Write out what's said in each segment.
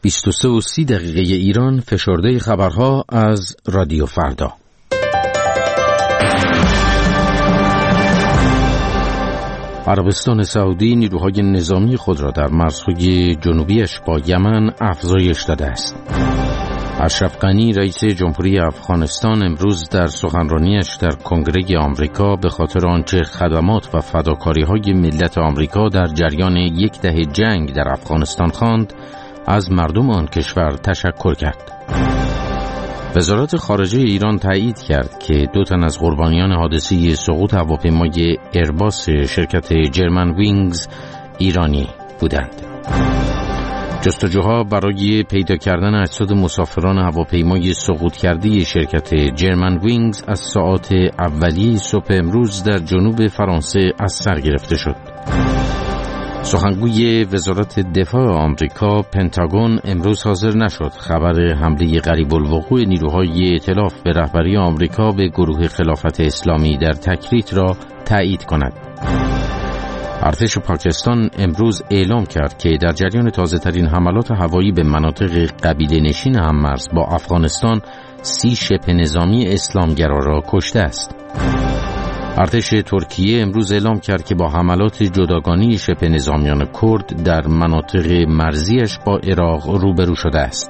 23:30 ایران، فشرده خبرها از رادیو فردا. عربستان سعودی نیروهای نظامی خود را در مرزهای جنوبیش با یمن افزایش داده است. اشرف غنی رئیس جمهوری افغانستان امروز در سخنرانیش در کنگره آمریکا به خاطر آنچه خدمات و فداکاری‌های ملت آمریکا در جریان یک دهه جنگ در افغانستان خواند، از مردم آن کشور تشکر کرد. وزارت خارجه ایران تایید کرد که 2 تن از قربانیان حادثه سقوط هواپیمای ایرباس شرکت جرمن وینگز ایرانی بودند. جستجوها برای پیدا کردن اجساد مسافران هواپیمای سقوط کرده شرکت جرمن وینگز از ساعات اولیه صبح امروز در جنوب فرانسه از سر گرفته شد. سخنگوی وزارت دفاع آمریکا پنتاگون امروز حاضر نشد خبر حمله قریب الوقوع نیروهای ائتلاف به رهبری آمریکا به گروه خلافت اسلامی در تکریت را تایید کند. ارتش پاکستان امروز اعلام کرد که در جریان تازه‌ترین حملات هوایی به مناطق قبیله نشین هم‌مرز با افغانستان 30 شبه نظامی اسلامگرا را کشته است. ارتش ترکیه امروز اعلام کرد که با حملات جداگانه شبه نظامیان کرد در مناطق مرزیش با عراق روبرو شده است.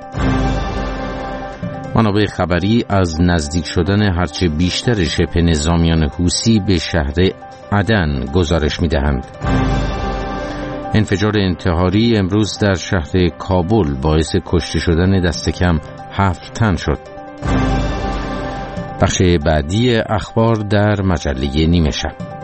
منابع خبری از نزدیک شدن هرچه بیشتر شبه نظامیان حوثی به شهر عدن گزارش می‌دهند. انفجار انتحاری امروز در شهر کابل باعث کشته شدن دست کم 7 تن شد. بخش بعدی اخبار در مجله نیمه شب.